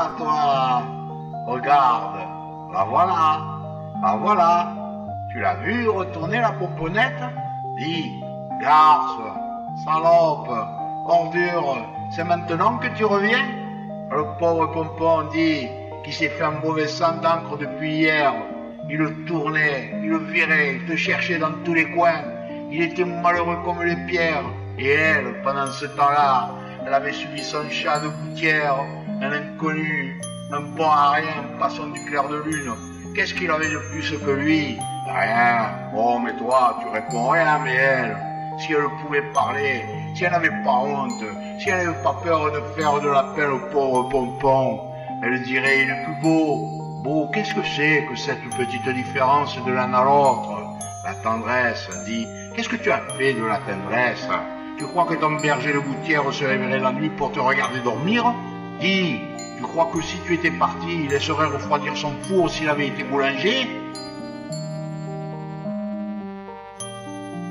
voilà, toi. Regarde. La voilà. Tu l'as vu retourner la pomponnette? Dis, garce, salope, ordure, c'est maintenant que tu reviens? Le pauvre pompon dit qu'il s'est fait un mauvais sang d'encre depuis hier. Il le tournait, il le virait, il te cherchait dans tous les coins. Il était malheureux comme les pierres. Et elle, pendant ce temps-là, elle avait suivi son chat de gouttière, un inconnu, un bon à rien, passant du clair de lune. Qu'est-ce qu'il avait de plus que lui? Rien. Bon, mais toi, tu réponds rien, mais elle, si elle pouvait parler, si elle n'avait pas honte, si elle n'avait pas peur de faire de la peine au pauvre pompon, elle dirait, il est plus beau. Bon, qu'est-ce que c'est que cette petite différence de l'un à l'autre? La tendresse, dit, qu'est-ce que tu as fait de la tendresse? Tu crois que ton berger de gouttière se réveillerait la nuit pour te regarder dormir? Dis, tu crois que si tu étais parti, il laisserait refroidir son four s'il avait été boulanger?